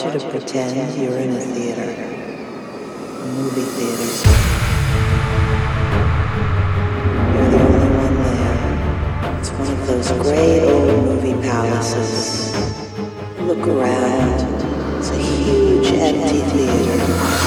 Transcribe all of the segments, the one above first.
want you to pretend you're in a theater, a movie theater. You're the only one there. It's one of those great old movie palaces. Look around. It's a huge empty theater.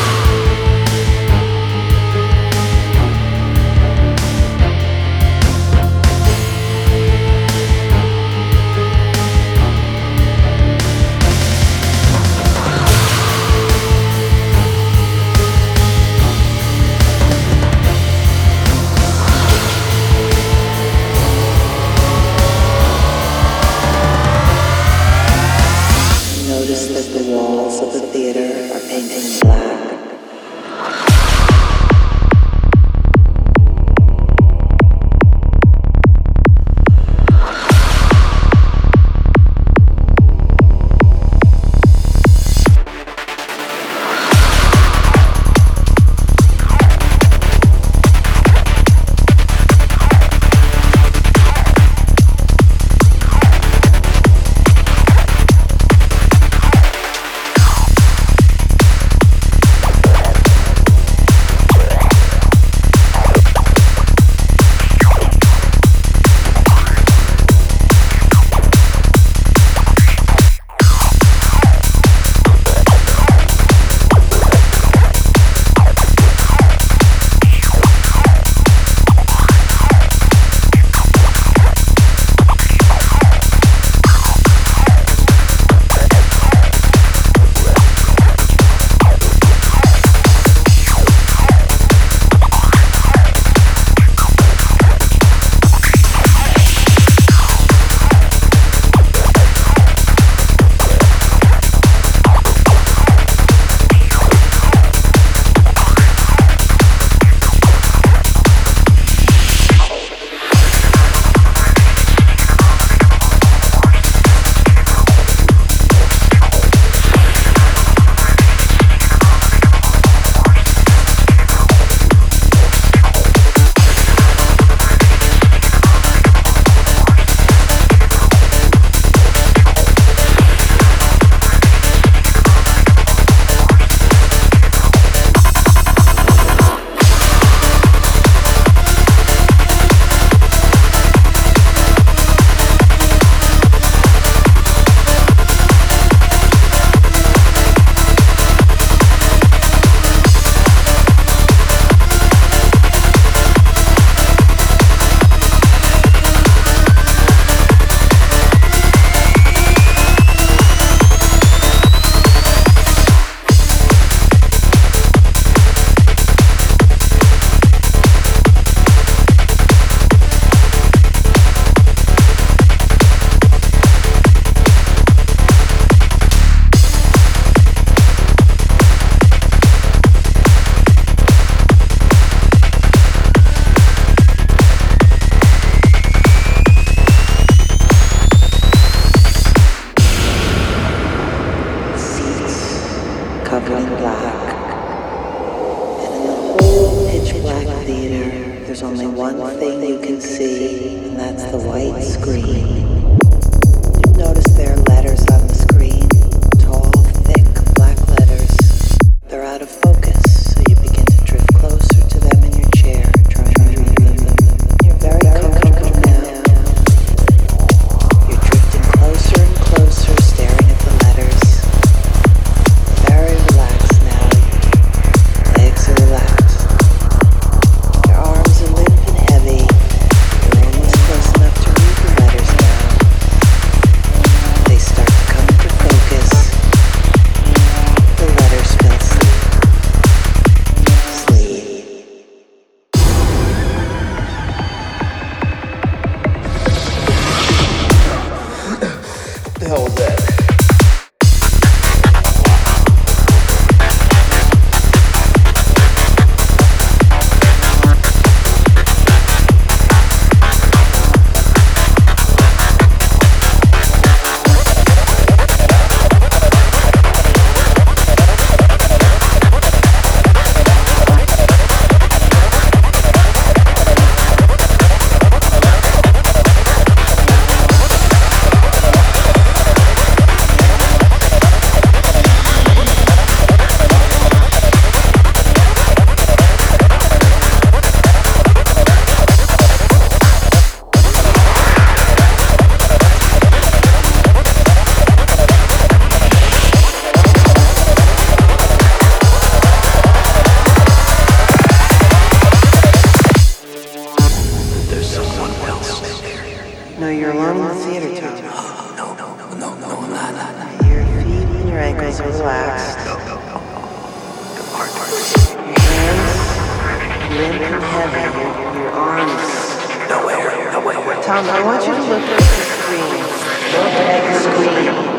Notice that the walls of the theater are painted black. Covered in black. And in the whole pitch black theater, there's only one thing you can see, and that's the white screen. You notice there are letters on the screen, tall, thick, black letters. They're out of focus, so you begin to drift closer to them in your chair, trying to read them. You're very comfortable now. You're drifting closer and closer, staring at the letters. Very relaxed now. Your legs are relaxed. Your arms are limp and heavy. You're almost close enough to read the letters now. They start to come No, you're alone in the theater, Tom. No, I'm not. Your feet and your ankles are relaxed. Your hands limp and heavy. Your arms. Nowhere. Tom, I want you to look at the screen. Look at the screen.